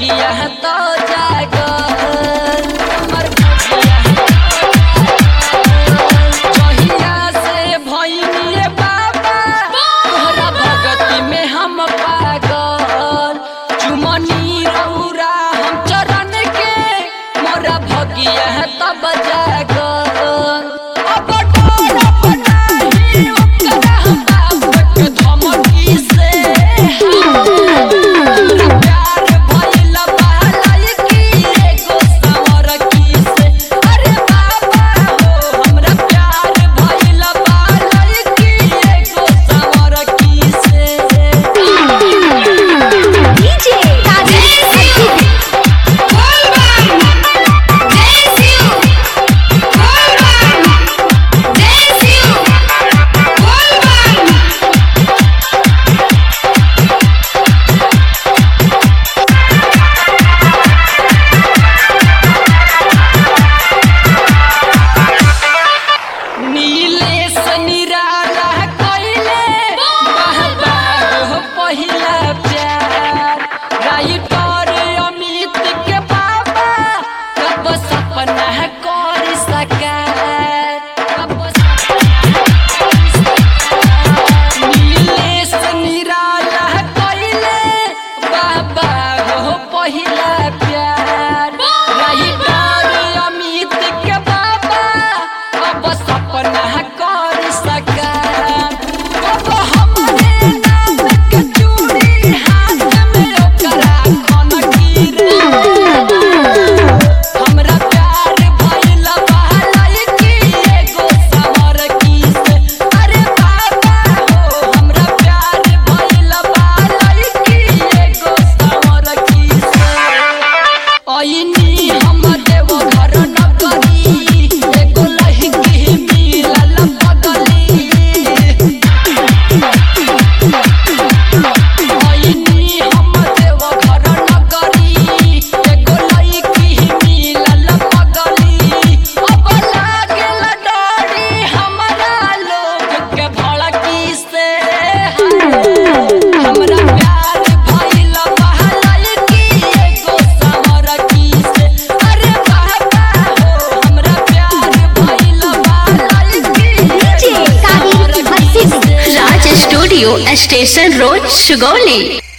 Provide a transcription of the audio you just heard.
भगिया तो जागल हमर जहिया से भइनिए बाबा तोहरा भगती में हम पागल चुमनी रौरा हम चरण के मोरा भगिया तब जागल अब डर बनाही ओकरा हम बाप के धमकी से प्यार भइल बालाई की एगो सवर की से अरे बाबा हो हमरा प्यार भइल बालाई की एगो सवर की से डीजे राजेश सखी नीलेश निराला कइले बाबा हो पहिला प्यार राइटर अमित के बाबा कब सपना कर सकार कब नीलेश निराला कइले बाबा हो पहिला प्यार राइटर अमित के बाबा अब सपना कर सकार अब हमरे नाम के चूड़ी हाथ में ओकरा खनकी रे हमरा प्यार भइल बालाई की एगो सवर की से अरे बाबा हो हमरा प्यार भइल बालाई की एगो सवर की से आईनी हम देव घर न करी एगो लहकी मिलल पगली आईनी हम देव घर न करी एगो लहकी मिलल पगली अब लागल डरी हमरा लोग के भड़की से हमरा प्यार भइल बालाई की एगो सवर की से अरे बाबा हो हमरा प्यार भइल बालाई की डीजे एगो कादिर सवर की हसीब से Raj studio station road Sugauli.